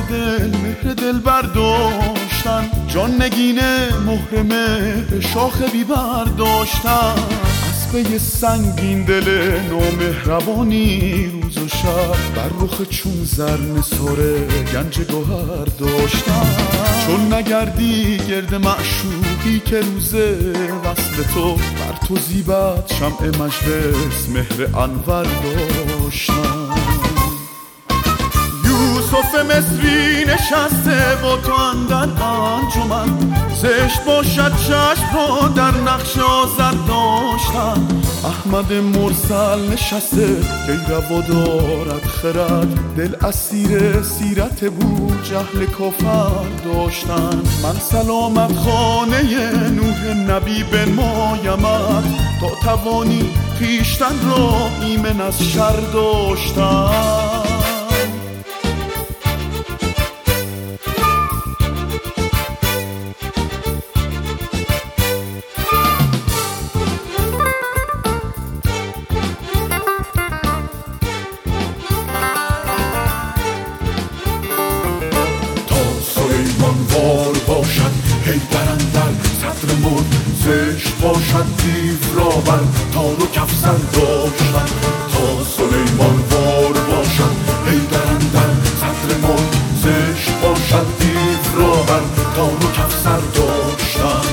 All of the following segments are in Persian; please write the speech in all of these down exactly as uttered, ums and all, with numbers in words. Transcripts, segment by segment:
دل مهر دل برداشتن، جان نگینه مهر مهر شاخ بی برداشتن. اسبه سنگین دل نامهربانی روز و شب، بر رخ چون زر نثار گنج گوهر داشتن. چون نگردی گرد معشوقی که روز وصل تو، بر تو زیبت شمع مجلس مهر انور داشتن. یوسف مصری نشسته با تو اندر انجمن، زشت باشد چشم را در نقش آزر داشتن. احمد مرسل نشسته گیروا دارد خرد، دل اسیر سیرت بو جهل کافر داشتن. من سلامت خانه نوح نبی بنمایمت، تا توانی خویشتن را ایمن از شر داشتن. حیدر اندر صدر ملک زشت باشد دیو را بر تار و کفزر داشتن. تا سلیمان وار باشد حیدر اندر صدر ملک زشت باشد دیو را بر تار و کفزر داشتن.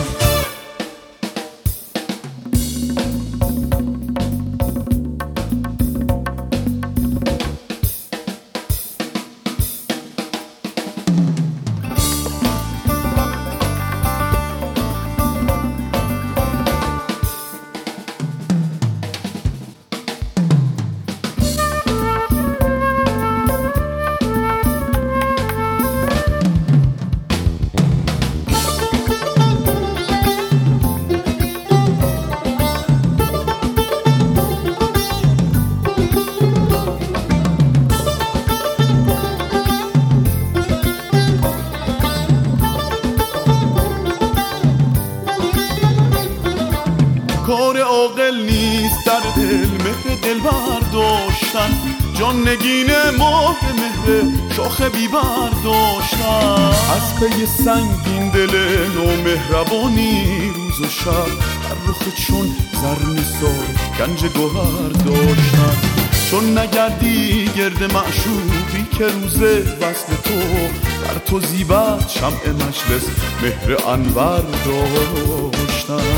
کار عاقل نیست در دل مهر دل برداشتن، جان نگینه مهر مهر شاخ بی برداشتن. از پی سنگین دل نامهربانی روز و شب، بر رخ چون زر نثار گنج گوهر داشتن. چون نگردی گرد معشوقی که روز وصل تو، بر تو زیبت شمع مجلس مهر انور داشتن.